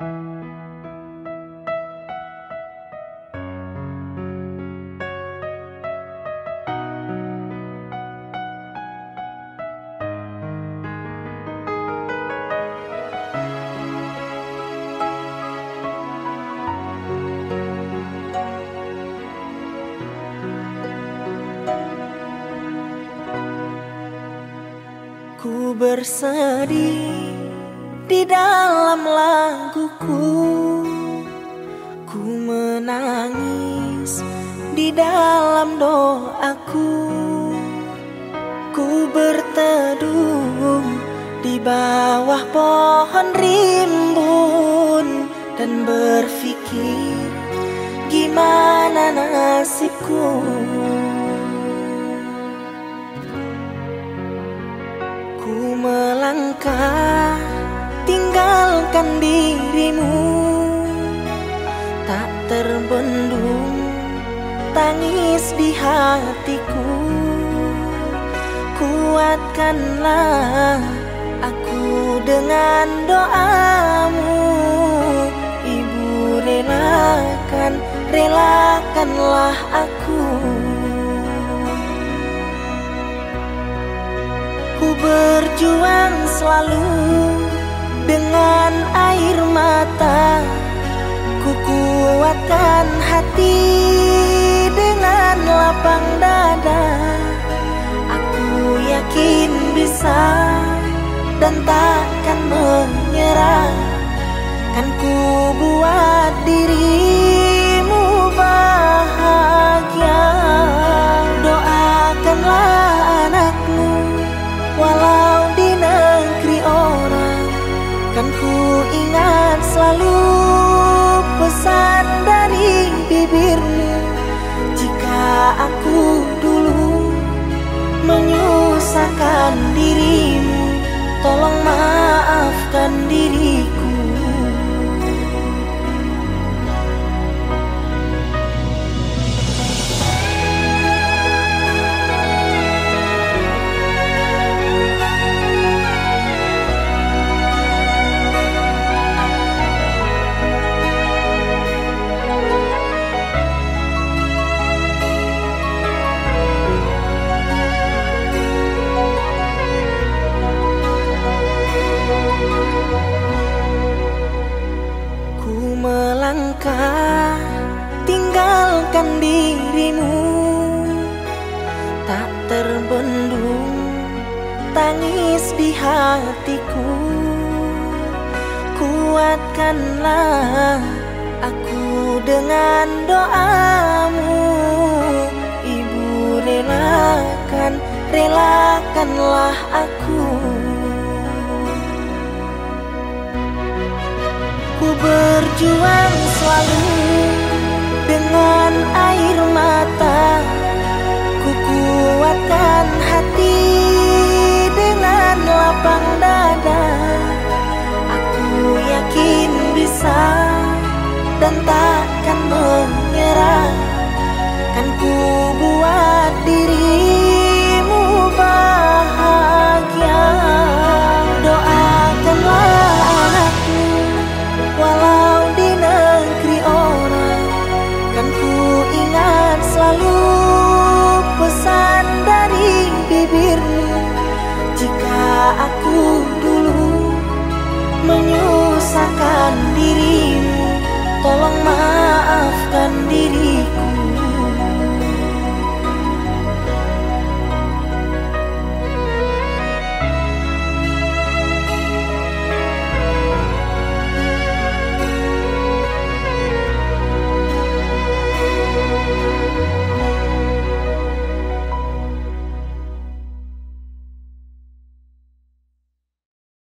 Ku bersedih di dalam laguku, ku menangis di dalam doaku, ku berteduh di bawah pohon rimbun dan berpikir gimana nasibku. Ku melangkah tinggalkan dirimu, tak terbendung tangis di hatiku. Kuatkanlah aku dengan doamu, Ibu relakanlah aku. Ku berjuang selalu dengan air mata, ku kuatkan hati dengan lapang dada. Aku yakin bisa dan takkan menyerah, kan ku buat dirimu bahagia. Doakanlah anakmu walau di negeri orang, kan ku ingat selalu pesan dari bibirmu. Jika aku dulu menyusahkan dirimu, tolong maafkan diriku. Melangkah tinggalkan dirimu, tak terbendung tangis di hatiku. Kuatkanlah aku dengan doamu, Ibu relakanlah aku. Ku berjuang selalu dengan air mata, ku kuatkan hati dengan lapang dada. Aku yakin bisa dan takkan menyerah, kan ku buat dirimu bahagia. Doakanlah anakmu walau di negeri orang, kan ku ingat selalu pesan dari bibirmu. Jika aku dulu menyusahkan dirimu, tolong maafkan diriku.